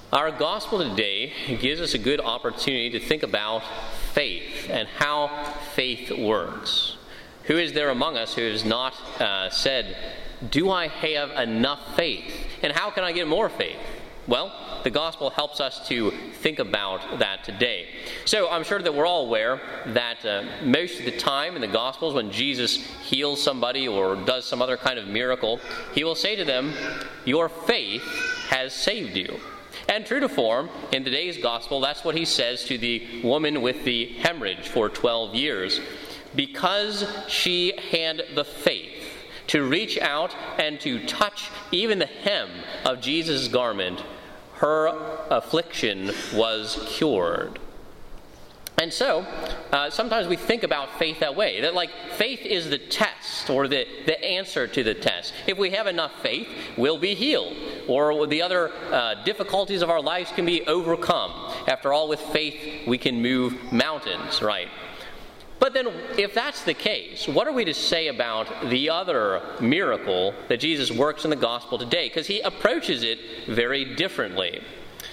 Our gospel today gives us a good opportunity to think about faith and how faith works. Who is there among us who has not said, do I have enough faith? And how can I get more faith? Well, the gospel helps us to think about that today. So I'm sure that we're all aware that most of the time in the gospels when Jesus heals somebody or does some other kind of miracle, he will say to them, your faith has saved you. And true to form, in today's gospel, that's what he says to the woman with the hemorrhage for 12 years. Because she had the faith to reach out and to touch even the hem of Jesus' garment, her affliction was cured. And so, sometimes we think about faith that way, that like faith is the test or the answer to the test. If we have enough faith, we'll be healed, or the other difficulties of our lives can be overcome. After all, with faith, we can move mountains, right? But then, if that's the case, what are we to say about the other miracle that Jesus works in the gospel today? Because he approaches it very differently.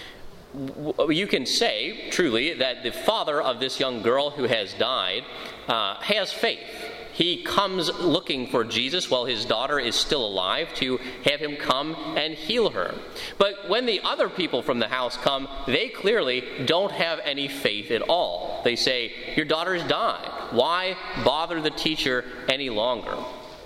You can say, truly, that the father of this young girl who has died has faith. He comes looking for Jesus while his daughter is still alive to have him come and heal her. But when the other people from the house come, they clearly don't have any faith at all. They say, your daughter's died. Why bother the teacher any longer?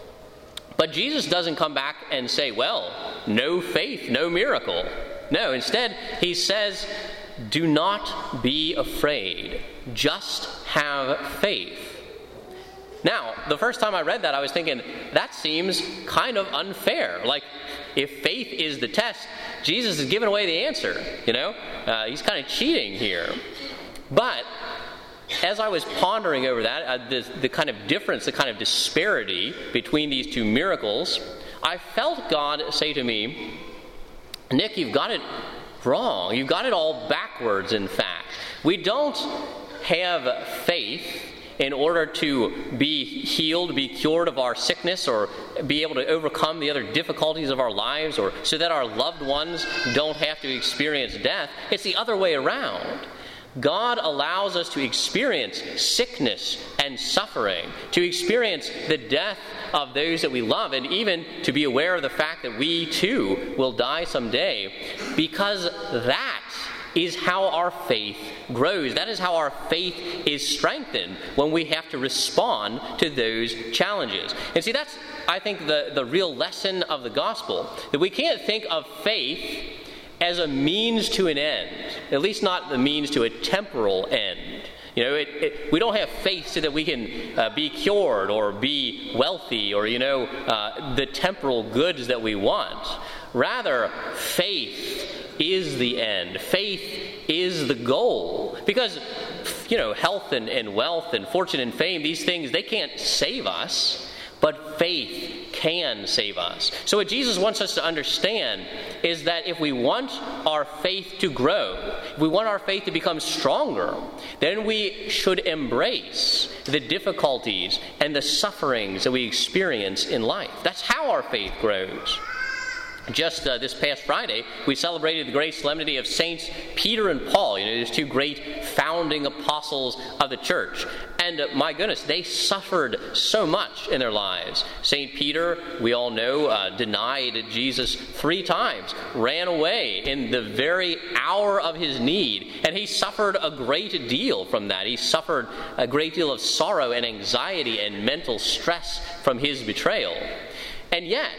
But Jesus doesn't come back and say, well, no faith, no miracle. No, instead, he says, do not be afraid. Just have faith. Now, the first time I read that, I was thinking, that seems kind of unfair. Like, if faith is the test, Jesus is giving away the answer, you know? He's kind of cheating here. But as I was pondering over that, the kind of difference, the kind of disparity between these two miracles, I felt God say to me, Nick, you've got it wrong. You've got it all backwards, in fact. We don't have faith in order to be healed, be cured of our sickness, or be able to overcome the other difficulties of our lives, or so that our loved ones don't have to experience death. It's the other way around. God allows us to experience sickness and suffering, to experience the death of those that we love, and even to be aware of the fact that we too will die someday, because that is how our faith grows. That is how our faith is strengthened when we have to respond to those challenges. And see, that's, I think, the real lesson of the gospel, that we can't think of faith as a means to an end, at least not the means to a temporal end. You know, we don't have faith so that we can be cured or be wealthy or, the temporal goods that we want. Rather, faith is the end. Faith is the goal. Because, health and wealth and fortune and fame, these things, they can't save us. But faith can save us. So what Jesus wants us to understand is that if we want our faith to grow, if we want our faith to become stronger, then we should embrace the difficulties and the sufferings that we experience in life. That's how our faith grows. Just this past Friday, we celebrated the great solemnity of Saints Peter and Paul, these two great founding apostles of the church. And my goodness, they suffered so much in their lives. St. Peter, we all know, denied Jesus 3 times, ran away in the very hour of his need, and he suffered a great deal from that. He suffered a great deal of sorrow and anxiety and mental stress from his betrayal. And yet,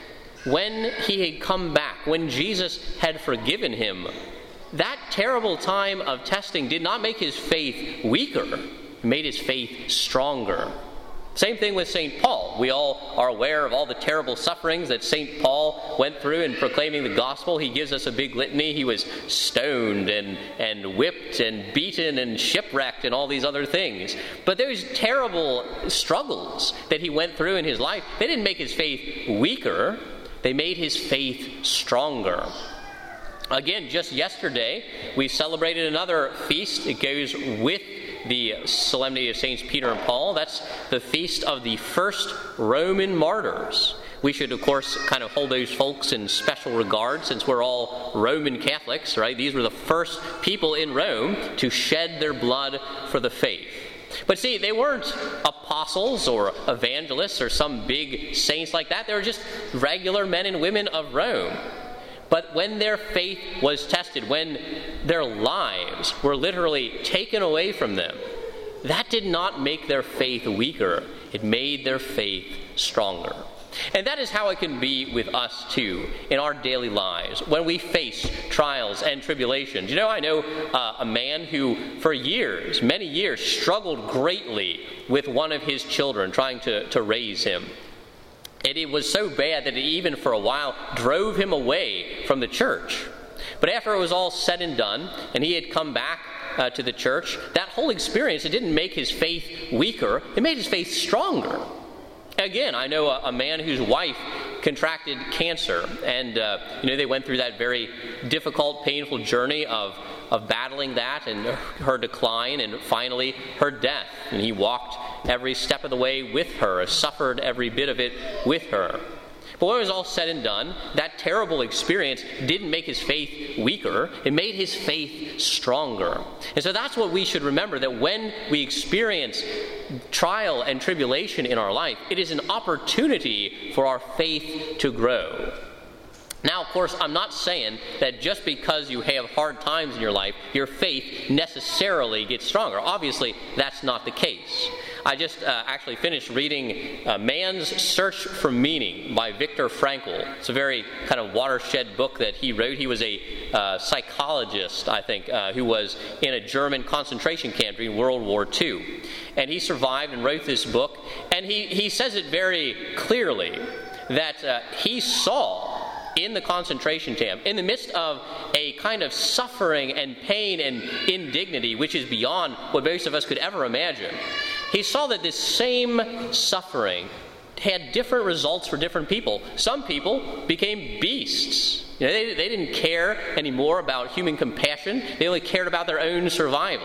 when he had come back, when Jesus had forgiven him, that terrible time of testing did not make his faith weaker. It made his faith stronger. Same thing with St. Paul. We all are aware of all the terrible sufferings that St. Paul went through in proclaiming the gospel. He gives us a big litany. He was stoned and whipped and beaten and shipwrecked and all these other things. But those terrible struggles that he went through in his life, they didn't make his faith weaker. They made his faith stronger. Again, just yesterday, we celebrated another feast. It goes with the solemnity of Saints Peter and Paul. That's the feast of the first Roman martyrs. We should, of course, kind of hold those folks in special regard since we're all Roman Catholics, right? These were the first people in Rome to shed their blood for the faith. But see, they weren't apostles or evangelists or some big saints like that. They were just regular men and women of Rome. But when their faith was tested, when their lives were literally taken away from them, that did not make their faith weaker. It made their faith stronger. And that is how it can be with us too in our daily lives when we face trials and tribulations. You know, I know a man who for years, many years, struggled greatly with one of his children, trying to raise him. And it was so bad that it even for a while drove him away from the church. But after it was all said and done, and he had come back to the church, that whole experience, it didn't make his faith weaker, it made his faith stronger. Again, I know a man whose wife contracted cancer, and they went through that very difficult, painful journey of battling that and her decline and finally her death. And he walked every step of the way with her, suffered every bit of it with her. But when it was all said and done, that terrible experience didn't make his faith weaker. It made his faith stronger. And so that's what we should remember, that when we experience trial and tribulation in our life, it is an opportunity for our faith to grow. Now, of course, I'm not saying that just because you have hard times in your life, your faith necessarily gets stronger. Obviously, that's not the case. I just actually finished reading Man's Search for Meaning by Viktor Frankl. It's a very kind of watershed book that he wrote. He was a psychologist, I think, who was in a German concentration camp during World War II. And he survived and wrote this book. And he says it very clearly that he saw in the concentration camp, in the midst of a kind of suffering and pain and indignity, which is beyond what most of us could ever imagine, he saw that this same suffering had different results for different people. Some people became beasts. They didn't care anymore about human compassion. They only cared about their own survival.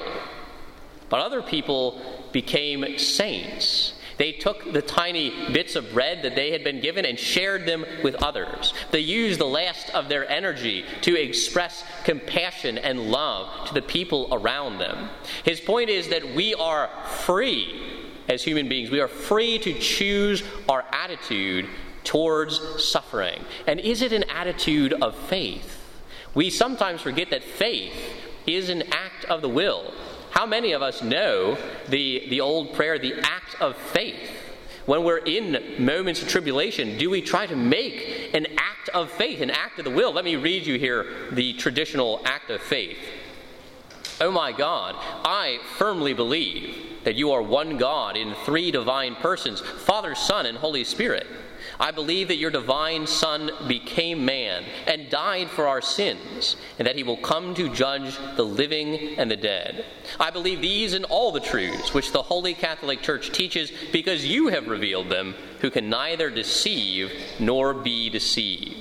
But other people became saints. They took the tiny bits of bread that they had been given and shared them with others. They used the last of their energy to express compassion and love to the people around them. His point is that we are free as human beings. We are free to choose our attitude towards suffering. And is it an attitude of faith? We sometimes forget that faith is an act of the will. How many of us know the old prayer, the act of faith? When we're in moments of tribulation, do we try to make an act of faith, an act of the will? Let me read you here the traditional act of faith. Oh my God, I firmly believe that you are one God in three divine persons, Father, Son, and Holy Spirit. I believe that your divine Son became man and died for our sins, and that he will come to judge the living and the dead. I believe these and all the truths which the Holy Catholic Church teaches because you have revealed them, who can neither deceive nor be deceived.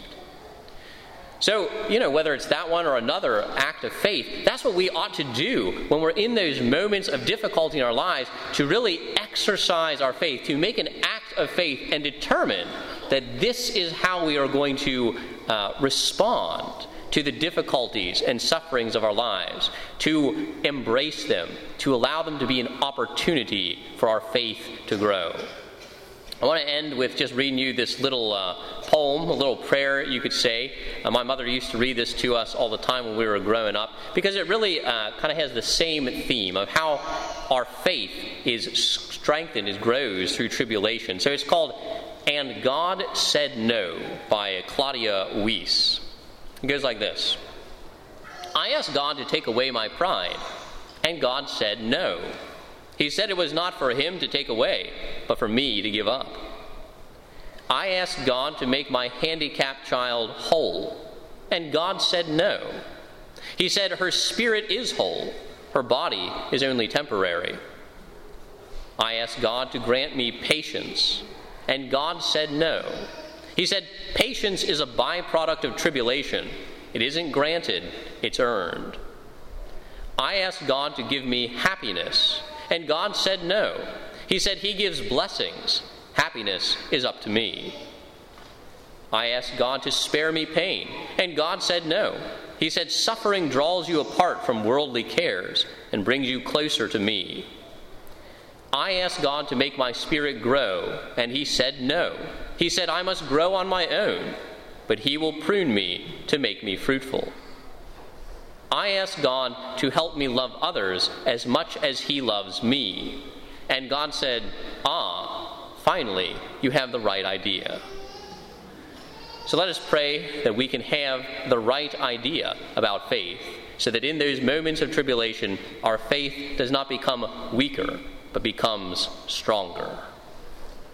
So, whether it's that one or another act of faith, that's what we ought to do when we're in those moments of difficulty in our lives, to really exercise our faith, to make an act of faith and determine that this is how we are going to respond to the difficulties and sufferings of our lives, to embrace them, to allow them to be an opportunity for our faith to grow. I want to end with just reading you this little poem, a little prayer, you could say. My mother used to read this to us all the time when we were growing up, because it really kind of has the same theme of how our faith is strengthened, it grows through tribulation. So it's called And God Said No by Claudia Weiss. It goes like this. I asked God to take away my pride, and God said no. He said it was not for him to take away, but for me to give up. I asked God to make my handicapped child whole, and God said no. He said her spirit is whole, her body is only temporary. I asked God to grant me patience, and God said no. He said patience is a byproduct of tribulation. It isn't granted, it's earned. I asked God to give me happiness, and God said no. He said he gives blessings. Happiness is up to me. I asked God to spare me pain, and God said no. He said, suffering draws you apart from worldly cares and brings you closer to me. I asked God to make my spirit grow, and he said no. He said, I must grow on my own, but he will prune me to make me fruitful. I asked God to help me love others as much as he loves me. And God said, finally, you have the right idea. So let us pray that we can have the right idea about faith, so that in those moments of tribulation, our faith does not become weaker, but becomes stronger.